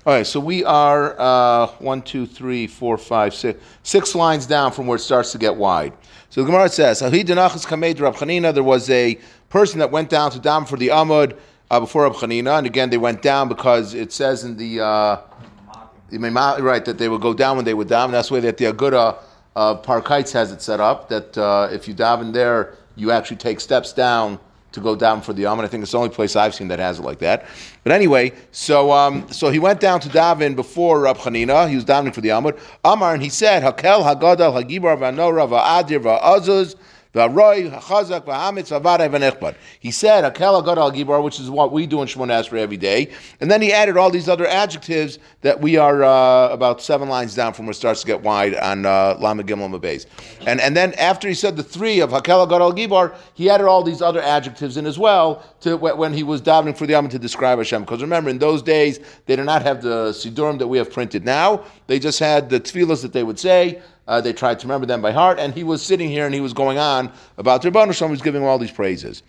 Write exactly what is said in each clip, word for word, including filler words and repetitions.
All right, so we are uh, one, two, three, four, five, six, six lines down from where it starts to get wide. So the Gemara says, there was a person that went down to daven for the Amud uh, before Rab Chanina, and again they went down because it says in the uh, right that they would go down when they would daven. That's the way that the Aguda of Parkites has it set up, that uh, if you daven there, you actually take steps down to go down for the Amud. I think it's the only place I've seen that has it like that. But anyway, so um, so he went down to daven before Rab Chanina. He was davening for the Amud. Amar, and he said, Hakel, Hagadal, Hagibar, Vanora, Va'adir, Va'azuz, Va'roi, Hachazak, Va'amitz, Va'vaday, Va'nechbad. He said, Hakel, Hagadal, Hagibar, which is what we do in Shemona Esrei every day. And then he added all these other adjectives that we are uh, about seven lines down from where it starts to get wide on uh, Lama Gimel Mabeis. And and then after he said the three of Hakel, Hagadal, Hagibar, he added all these other adjectives in as well to when he was davening for the Amud to describe Hashem. Because remember, in those days, they did not have the Sidurim that we have printed now. They just had the tefillas that they would say. Uh, they tried to remember them by heart, and he was sitting here and he was going on about the Rebbeinu Shalom, he was giving all these praises.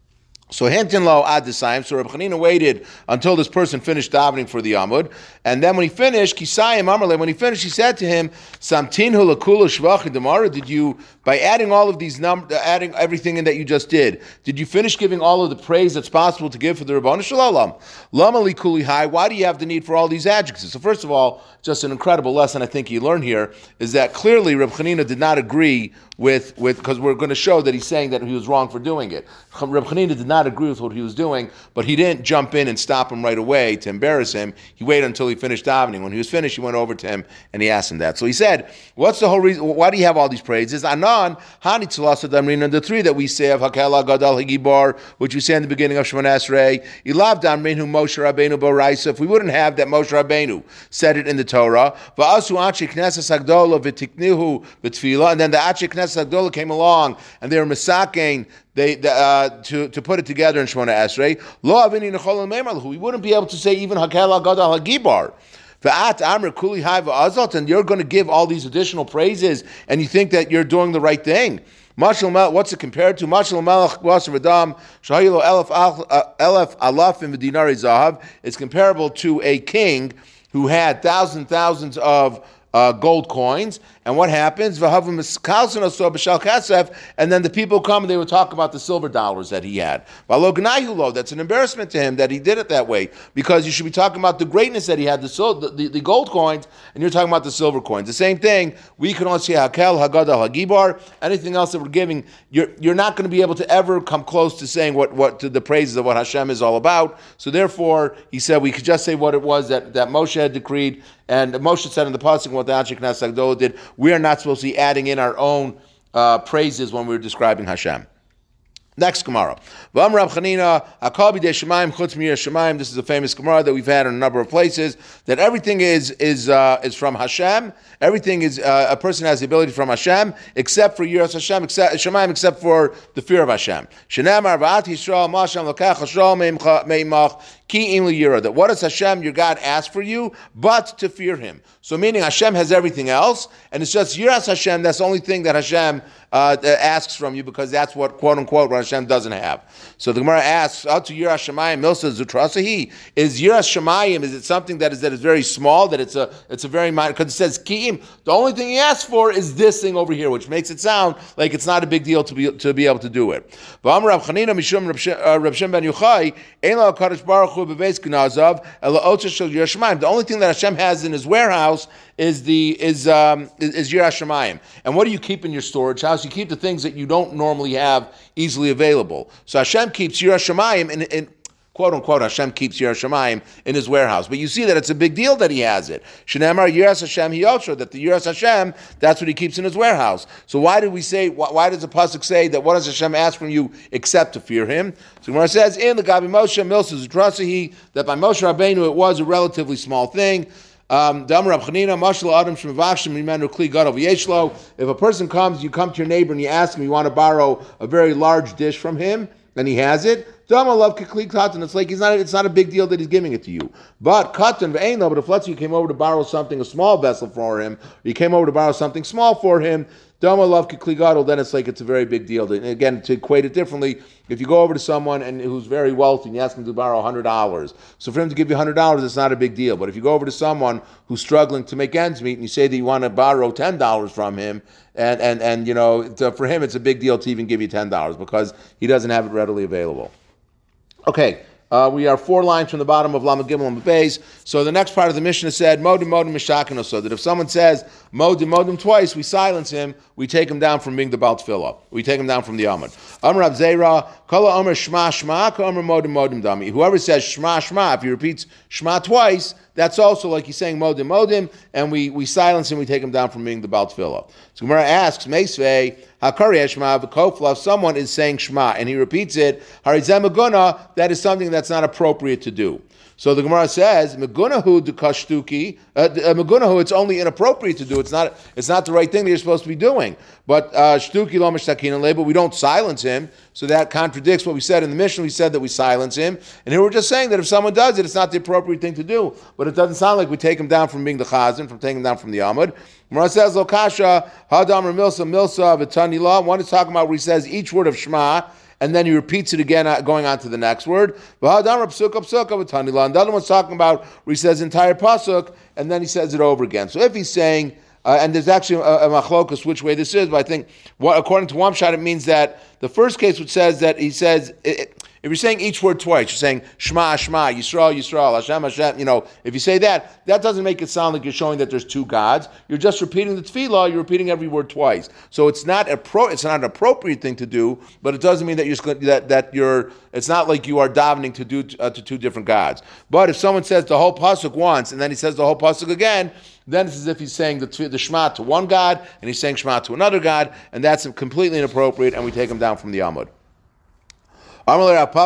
So Hentin lo ad desayim. So Reb Chanina waited until this person finished davening for the Amud, and then when he finished, Kisayim Amarle, when he finished, he said to him, Samtinhu lakula shvach demara. Did you, by adding all of these numbers, adding everything in that you just did, did you finish giving all of the praise that's possible to give for the Rebbeinu Shalom? Lama likuli hai. Why do you have the need for all these adjectives? So first of all, just an incredible lesson I think you learn here is that clearly Reb Chanina did not agree with with because we're going to show that he's saying that he was wrong for doing it. Reb Chanina did not agree with what he was doing, but he didn't jump in and stop him right away to embarrass him. He waited until he finished davening. When he was finished, he went over to him and he asked him that. So he said, "What's the whole reason? Why do you have all these praises?" Anan hani tzalasa damrin, and the three that we say of Hakela Gadal Hagibar, which we say in the beginning of Shemona Esrei, Ilav damrin hu Moshe Rabbeinu Boraisa. If we wouldn't have that Moshe Rabbeinu said it in the Torah, va'asu Anshe Knesset Hagdola v'tiknihu v'tfila, and then the Anshe Knesset Hagdola came along and they were misakein they uh, to to put it together in Shemona Esrei. Lo avini nechol meimalahu. We wouldn't be able to say even Hakela Gadal Hagibar. V'at amr kuli hai v'azot, and you're going to give all these additional praises, and you think that you're doing the right thing. Mashal Melech, what's it compared to? Mashal Melech Gwaser V'dam Shahilo Elef Elef Alafim V'dinari Zahav. It's comparable to a king who had thousands, thousands of uh, gold coins. And what happens? And then the people come and they would talk about the silver dollars that he had. That's an embarrassment to him that he did it that way, because you should be talking about the greatness that he had, the, the, the, the gold coins, and you're talking about the silver coins. The same thing, we can only say Hakel, Hagadal, Hagibar, anything else that we're giving, you're, you're not going to be able to ever come close to saying what, what to the praises of what Hashem is all about. So therefore, he said we could just say what it was that, that Moshe had decreed, and Moshe said in the pasuk what the Anshe Knesset Hagdola did. We are not supposed to be adding in our own uh, praises when we're describing Hashem. Next Gemara. This is a famous Gemara that we've had in a number of places, that everything is is uh, is from Hashem. Everything is, uh, a person has the ability from Hashem, except for Yiras Hashem, except Shemaim, except for the fear of Hashem. That what does Hashem, your God, ask for you? But to fear Him. So meaning Hashem has everything else, and it's just Yiras Hashem, that's the only thing that Hashem uh, asks from you, because that's what, quote unquote, what Hashem doesn't have. So the Gemara asks, out to Yiras Shemayim, Milsa Zutrasahi, is Yiras Shemayim, is it something that is that is very small, that it's a it's a very minor, because it says Ki'im, the only thing he asks for is this thing over here, which makes it sound like it's not a big deal to be to be able to do it. But Amar Rav Chanina Mishum Rav Shem ben Yochai, Ein la Kadosh Baruch Hu bebeis gnazav ela otza shel Yiras Shemayim. The only thing that Hashem has in His warehouse is the is um is, is Yiras Shemayim. And what do you keep in your storage house? You keep the things that you don't normally have easily available. So Hashem keeps Yiras Shemayim in, in quote unquote, Hashem keeps Yiras Shemayim in His warehouse. But you see that it's a big deal that He has it. Shneimar Yiras Hashem Hiyotra, that the Yiras Hashem, that's what He keeps in His warehouse. So why do we say, why, why does the pasuk say that what does Hashem ask from you except to fear Him? So when it says, in the Gabi Moshe Milsa Zutrasahi, that by Moshe Rabbeinu it was a relatively small thing. Um, if a person comes, you come to your neighbor and you ask him, you want to borrow a very large dish from him, and he has it, Dama love kikli katan. It's like he's not. It's not a big deal that he's giving it to you. But katan ve'eno. But if let's say you came over to borrow something, a small vessel for him, or you came over to borrow something small for him, Dama love kikli gadol. Then it's like it's a very big deal. And again, to equate it differently, if you go over to someone and who's very wealthy and you ask him to borrow one hundred dollars, so for him to give you one hundred dollars, it's not a big deal. But if you go over to someone who's struggling to make ends meet and you say that you want to borrow ten dollars from him, and and and you know, to, for him it's a big deal to even give you ten dollars because he doesn't have it readily available. Okay. Uh, we are four lines from the bottom of Lama Gimel and Beis. So the next part of the Mishnah said, Modim Modim Mishakin, so that if someone says Modim Modim twice, we silence him, we take him down from being the Baal Tefillah. We take him down from the Amud. Amr Rab Zera, Kala Amr Shma Shma, Ka Amr Modim Modim Dami. Whoever says Shma Shma, if he repeats Shma twice, that's also like he's saying Modim Modim, and we, we silence him, we take him down from being the Baal Tefillah. So Gemara asks, Meisvei, Hakari Shma v'Kofla, if someone is saying Shema and he repeats it, Harizem Meguna, that is something that's not appropriate to do. So the Gemara says, Megunahu dekashtuki, Megunahu, it's only inappropriate to do. It's not It's not the right thing that you're supposed to be doing. But shtuki lo mishtakin le, but we don't silence him. So that contradicts what we said in the Mishnah. We said that we silence him. And here we're just saying that if someone does it, it's not the appropriate thing to do. But it doesn't sound like we take him down from being the chazan, from taking him down from the Amud. Gemara says, Lo kasha, hadamar milsa, milsa, v'tani la. One is talking about where he says each word of Shema, and then he repeats it again, going on to the next word. And the other one's talking about where he says entire pasuk, and then he says it over again. So if he's saying, uh, and there's actually a, a machlokus which way this is, but I think, what, according to one shot, it means that the first case which says that he says, it, if you're saying each word twice, you're saying Shema, Shema, Yisrael, Yisrael, Hashem, Hashem, you know, if you say that, that doesn't make it sound like you're showing that there's two gods. You're just repeating the tefillah, you're repeating every word twice. So it's not a pro, it's not an appropriate thing to do, but it doesn't mean that you're that, that you're, it's not like you are davening to do uh, to two different gods. But if someone says the whole pasuk once, and then he says the whole pasuk again, then it's as if he's saying the, the Shema to one God, and he's saying Shema to another God, and that's completely inappropriate, and we take him down from the Amud. Why do you say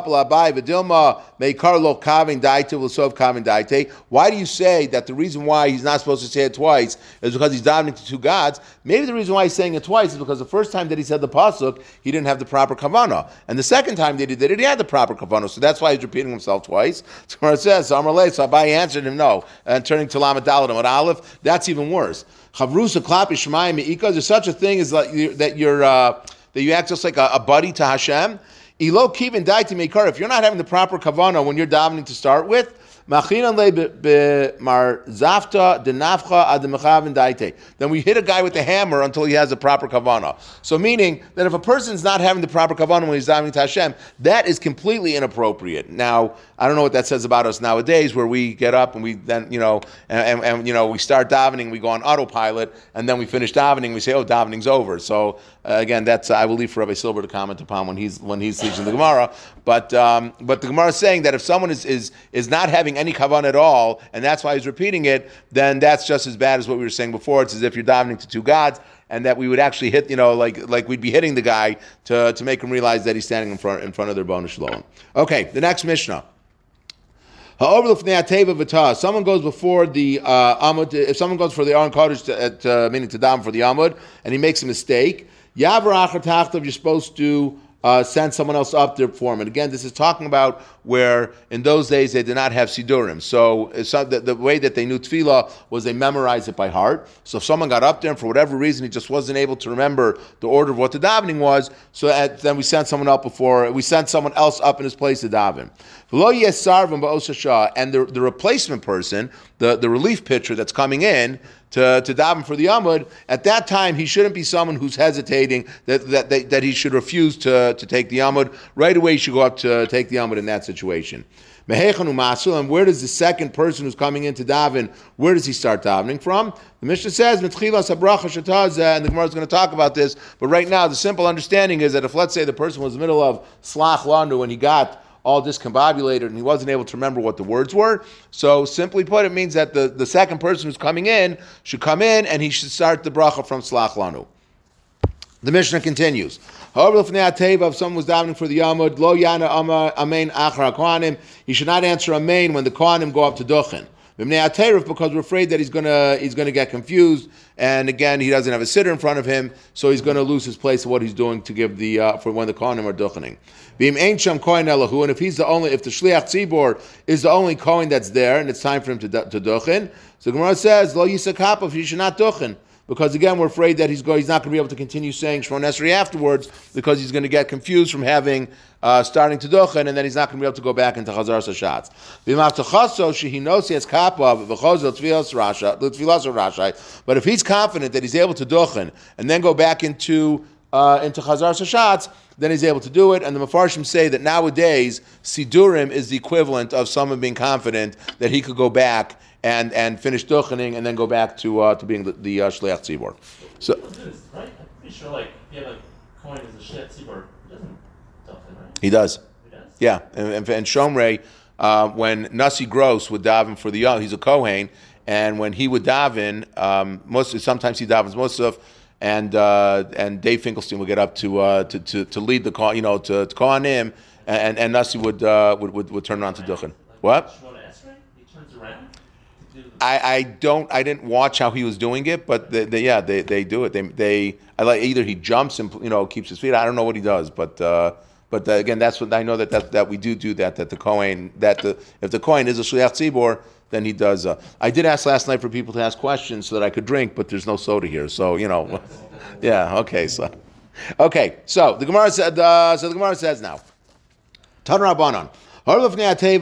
that the reason why he's not supposed to say it twice is because he's davening to two gods? Maybe the reason why he's saying it twice is because the first time that he said the pasuk, he didn't have the proper kavanah, and the second time that he did it, he had the proper kavanah. So that's why he's repeating himself twice. So it says, so Abai answered him no, and turning to Lamed Dalet and Aleph, that's even worse. Chavrusa klapi shemaim meika. There's such a thing as like you, that you're uh, that you act just like a, a buddy to Hashem. Ilo kivin daiti meikar. If you're not having the proper kavanah when you're davening to start with, machinan le b'mar zafta denafcha ad mechavin daite. Then we hit a guy with a hammer until he has a proper kavanah. So meaning that if a person's not having the proper kavanah when he's davening to Hashem, that is completely inappropriate. Now, I don't know what that says about us nowadays, where we get up and we then, you know, and, and, and you know, we start davening, we go on autopilot, and then we finish davening, we say, oh, davening's over. So uh, again, that's uh, I will leave for Rabbi Silber to comment upon when he's when he's teaching the Gemara. But um, but the Gemara is saying that if someone is is is not having any kavanah at all, and that's why he's repeating it, then that's just as bad as what we were saying before. It's as if you're davening to two gods, and that we would actually hit, you know, like like we'd be hitting the guy to to make him realize that he's standing in front in front of their bonus shalom. Okay, the next Mishnah. Someone goes before the uh, Amud. If someone goes for the Aron Kodesh, to, uh, meaning to daven for the Amud, and he makes a mistake, you're supposed to Uh, send someone else up there for him. And again, this is talking about where in those days they did not have Sidurim. So it's not, the, the way that they knew Tefillah was they memorized it by heart. So if someone got up there and for whatever reason he just wasn't able to remember the order of what the davening was, so at, then we sent someone up before, we sent someone else up in his place to daven. And the, the replacement person, the, the relief pitcher that's coming in, to, to daven for the Amud, at that time he shouldn't be someone who's hesitating that that, that, that he should refuse to, to take the Amud. Right away he should go up to take the Amud in that situation. And where does the second person who's coming in to daven, where does he start davening from? The Mishnah says, and the Gemara is going to talk about this, but right now the simple understanding is that if, let's say, the person was in the middle of Slach Landu when he got all discombobulated and he wasn't able to remember what the words were. So simply put, it means that the, the second person who's coming in should come in and he should start the bracha from Slach Lanu. The Mishnah continues. However, if someone was davening for the Yamud, lo yana amen achar kohanim, he should not answer amen when the kohanim go up to duchen. Because we're afraid that he's gonna he's gonna get confused, and again he doesn't have a sitter in front of him, so he's gonna lose his place of what he's doing to give the uh, for when the kohanim are duchening. And if he's the only, if the shliach tzibor is the only kohen that's there, and it's time for him to to duchen, so the Gemara says lo yisakapov, he should not duchen. Because again, we're afraid that he's go, he's not going to be able to continue saying Shemona Esrei afterwards, because he's going to get confused from having uh, starting to duchen, and then he's not going to be able to go back into Chazar Sashatz. But if he's confident that he's able to duchen and then go back into uh, into Chazar Sashatz, then he's able to do it. And the Mefarshim say that nowadays Sidurim is the equivalent of someone being confident that he could go back and and finish duchening and then go back to uh, to being the, the uh, shliach tzibor. So, right? I'm pretty sure, like, if you have a coin as a shliach tzibor, he doesn't duchen, right? He does. He does. Yeah, and, and, and Shomrei, uh, when Nasi Gross would daven for the young, he's a kohen, and when he would daven, um, most sometimes he davens Musaf, and uh, and Dave Finkelstein would get up to uh, to, to to lead the you know to, to kohanim, and and Nasi would uh, would, would would turn around to duchen. What? I, I don't I didn't watch how he was doing it, but they, they, yeah they, they do it. They they I like either he jumps and you know keeps his feet. I don't know what he does, but uh, but uh, again that's what I know that, that that we do do that that the kohen that the if the kohen is a shliach tzibor, then he does. Uh, I did ask last night for people to ask questions so that I could drink, but there's no soda here, so you know, yeah okay so okay so the Gemara said uh, so the Gemara says now Tan Rabbanan. Uh,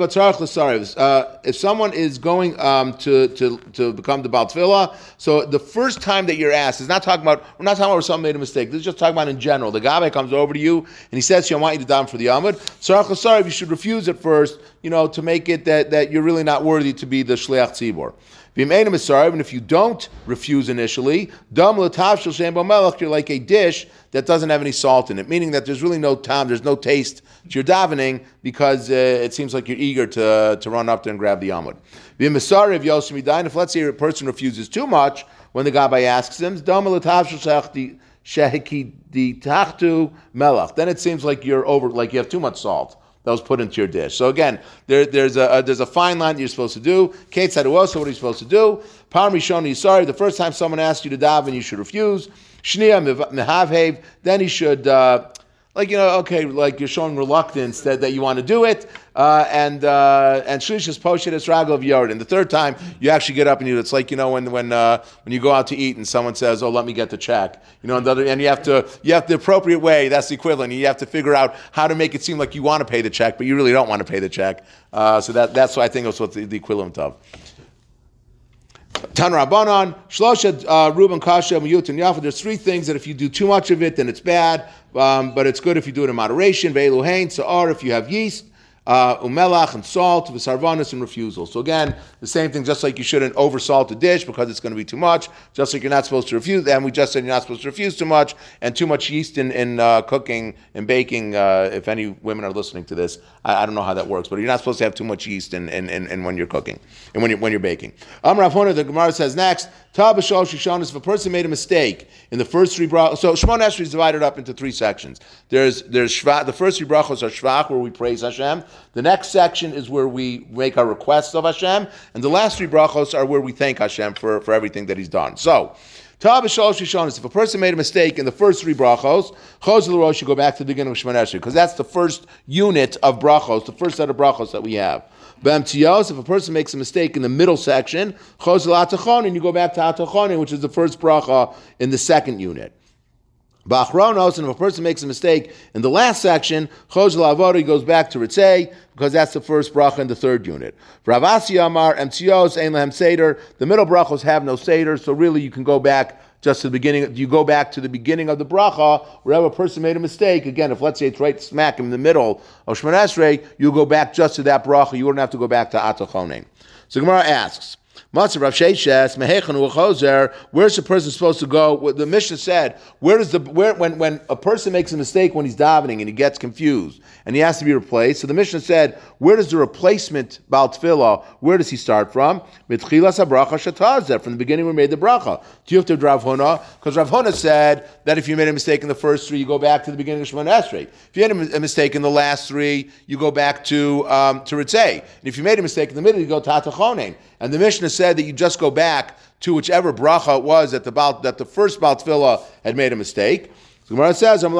if someone is going um, to, to, to become the Baal Tefillah, so the first time that you're asked is not talking about, we're not talking about where someone made a mistake. This is just talking about in general. The Gabbai comes over to you and he says to you, I want you to daven for the Amud. Tzarech l'sarav, you should refuse at first, you know, to make it that, that you're really not worthy to be the Shliach Tzibor. And if you don't refuse initially, you're like a dish that doesn't have any salt in it, meaning that there's really no time, there's no taste to your davening because uh, it seems like you're eager to, to run up there and grab the amud. If let's say a person refuses too much when the Gabbai asks him, then it seems like you're over, like you have too much salt that was put into your dish. So again, there, there's a, a there's a fine line that you're supposed to do. Kate said, also, what are you supposed to do? Palm Rishoni, sorry, the first time someone asks you to daven, you should refuse. Shnia mehavhev, then he should, uh, like, you know, okay, like you're showing reluctance that, that you want to do it, uh, and uh, and shlish is poshet es ragel of yard. And the third time, you actually get up and you, it's like, you know, when when uh, when you go out to eat and someone says, oh, let me get the check, you know, and, the other, and you have to, you have the appropriate way, that's the equivalent, you have to figure out how to make it seem like you want to pay the check, but you really don't want to pay the check. Uh, so that that's what I think that's what the, the equivalent of. Tan Rabbanan, Shlosha Reuben Kasha Miyut and Yafa. There's three things that if you do too much of it, then it's bad. Um, but it's good if you do it in moderation. Ve'elu hein, Sa'ar, if you have yeast, uh, umelach and salt, v'sarvanis and refusal. So again, the same thing, just like you shouldn't oversalt a dish because it's going to be too much, just like you're not supposed to refuse, and we just said you're not supposed to refuse too much, and too much yeast in, in uh, cooking and baking, uh, if any women are listening to this, I, I don't know how that works, but you're not supposed to have too much yeast in, in, in, in when you're cooking, and when you're, when you're baking. Amar Rav Huna, the Gemara says next, Ta b'shol shishonis, if a person made a mistake in the first three brachos, so Shemona Esrei is divided up into three sections. There's there's shva, the first three brachos are shvach, where we praise Hashem. The next section is where we make our requests of Hashem, and the last three brachos are where we thank Hashem for, for everything that He's done. So, Ta b'shol shishonis, if a person made a mistake in the first three brachos, chos l'rosh, you go back to the beginning of Shemona Esrei, because that's the first unit of brachos, the first set of brachos that we have. B'emtiyos, if a person makes a mistake in the middle section, chos l'atachonin, you go back to atachonin, which is the first bracha in the second unit. B'achronos, and if a person makes a mistake in the last section, chos l'avoda, he goes back to ritzei, because that's the first bracha in the third unit. Rav Asi Amar, emtiyos, ein lehem seder, the middle brachos have no seder, so really you can go back just to the beginning, you go back to the beginning of the bracha, wherever a person made a mistake. Again, if let's say it's right smack in the middle of Shemona Esrei, you go back just to that bracha, you wouldn't have to go back to Atachonin. So Gemara asks, Matzav Rav Sheishes, Mehechanu Uchozer, where's the person supposed to go? The Mishnah said, where does the where when, when a person makes a mistake when he's davening and he gets confused and he has to be replaced, so the Mishnah said, where does the replacement Baal Tefillah, where does he start from? Mitchilas habracha shatazeh, from the beginning we made the bracha. Do you have to Rav Huna? Because Rav Huna said that if you made a mistake in the first three, you go back to the beginning of Shemona Esrei. If you made a mistake in the last three, you go back to um, to Ritzei. And if you made a mistake in the middle, you go to Atachonin. And the Mishnah said that you just go back to whichever bracha it was that the Baal, that the first Baal Tefillah had made a mistake. So Gemara says, no, the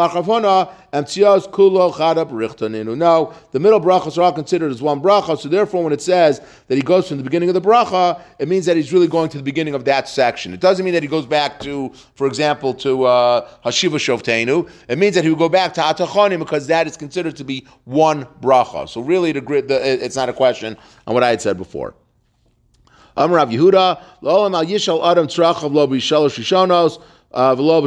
middle brachas are all considered as one bracha, so therefore when it says that he goes from the beginning of the bracha, it means that he's really going to the beginning of that section. It doesn't mean that he goes back to, for example, to uh, Hashiva Shovteinu. It means that he would go back to Atachonim because that is considered to be one bracha. So really, the, the, it's not a question on what I had said before. Amar Rav Yehuda, L'olam al yishal adam tzrachav lo b'shalosh rishonos, Uh, a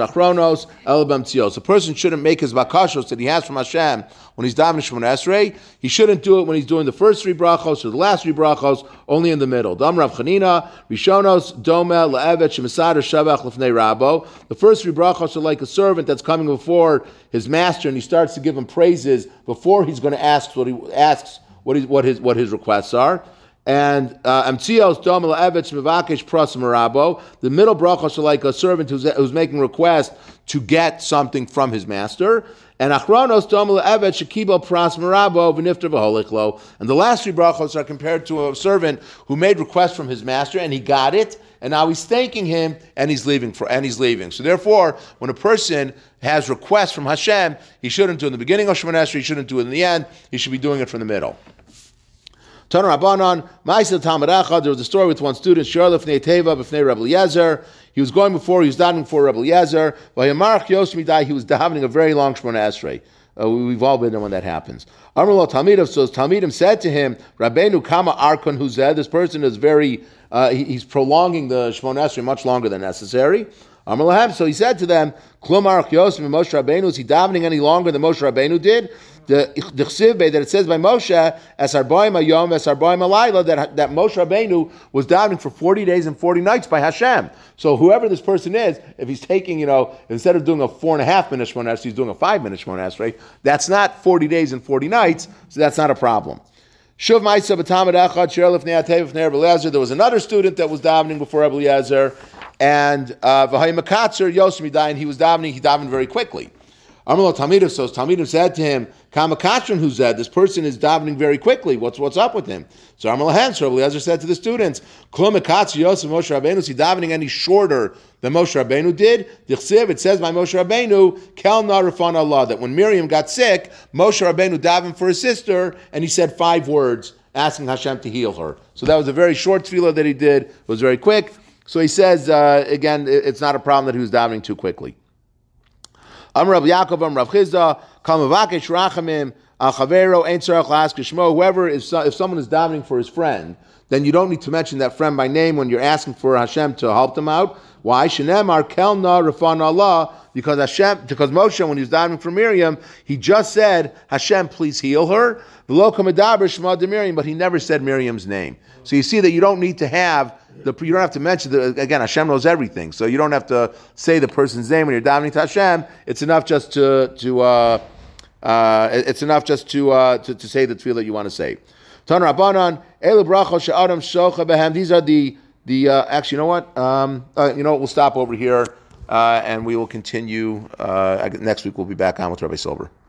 person shouldn't make his bakashos that he has from Hashem when he's davening Shemona Esrei. He shouldn't do it when he's doing the first three brachos or the last three brachos, only in the middle. Dam Rav Chanina, Rishonos, Doma, Le'evet, Shemesadar, Shavach, Lefnei Rabo. The first three brachos are like a servant that's coming before his master and he starts to give him praises before he's going to ask what he asks what, he, what, his, what his requests are. And Amtzios Dom La'evetz Mevakesh Pras Marabo. The middle brachos are like a servant who's, who's making request to get something from his master. And Achronos Dom La'evetz Shekibel Pras Marabo V'nifter V'holiklo. And the last three brachos are compared to a servant who made request from his master and he got it, and now he's thanking him and he's leaving for and he's leaving. So therefore, when a person has requests from Hashem, he shouldn't do it in the beginning of Shemona Esrei, he shouldn't do it in the end. He should be doing it from the middle. Tana Rabbanon, Ma'aseh Talmid Echad. There was a story with one student, Shar Lefnei Teva B'fnei Rebbe Eliezer. He was going before, he was davening before Rebbe Eliezer. Vayamarach Yos Midai, he was davening a very long Shemona Esrei. Uh, we've all been there when that happens. Amar lo Talmidav, so his Talmidim said to him, Rabbeinu Kama Arkon Huzeh, this person is very, uh, he, he's prolonging the Shemona Esrei much longer than necessary. Amar lahem, so he said to them, Klum Arach Yos Moshe Rabbeinu, is he davening any longer than Moshe Rabbeinu did? The that it says by Moshe, as Arbaim Ayom, as Arbaim Alayla, that that Moshe Rabbeinu was davening for forty days and forty nights by Hashem. So whoever this person is, if he's taking, you know, instead of doing a four and a half minute Shemona Esrei, he's doing a five minute Shemona Esrei. That's not forty days and forty nights, so that's not a problem. Shuv Ma'isa B'Tamid Echad Shir Lefnei Atei Lefnei Rebbe Eliezer. There was another student that was davening before Rebbe Eliezer, and V'Hayim Makatzer Yos Midai, and he was davening. He davened very quickly. Amar Talmidim, so Talmidim said to him, Kamakatron who said, this person is davening very quickly. What's what's up with him? So Amar Lahan, so Eliezer said to the students, Klum Makatzer Yosef Moshe Rabbeinu, is he davening any shorter than Moshe Rabbeinu did? Dichsiv, it says by Moshe Rabbeinu, Kel Narifan Allah, that when Miriam got sick, Moshe Rabbeinu davened for his sister, and he said five words, asking Hashem to heal her. So that was a very short tefillah that he did. It was very quick. So he says, uh, again, it's not a problem that he was davening too quickly. Am Rav Yaakov, Am Rav Chizda, Kal Mevakesh Rachamim, Al Chavero, Ein Tzarech La'ask Shmo. Whoever, if, if someone is davening for his friend, then you don't need to mention that friend by name when you're asking for Hashem to help them out. Why? Shenemar Kelna Rafan Allah, because Hashem, because Moshe, when he was davening for Miriam, he just said, Hashem, please heal her. V'lo Kamadaber Shema de Miriam, but he never said Miriam's name. So you see that you don't need to have The, you don't have to mention the, again, Hashem knows everything, so you don't have to say the person's name when you're davening to Hashem. It's enough just to to uh, uh, it's enough just to, uh, to to say the tefillah that you want to say. Tan Rabbanan elu brachos she'adam shocha behem. These are the the uh, actually, you know what? Um, uh, you know what? We'll stop over here uh, and we will continue uh, next week. We'll be back on with Rabbi Silver.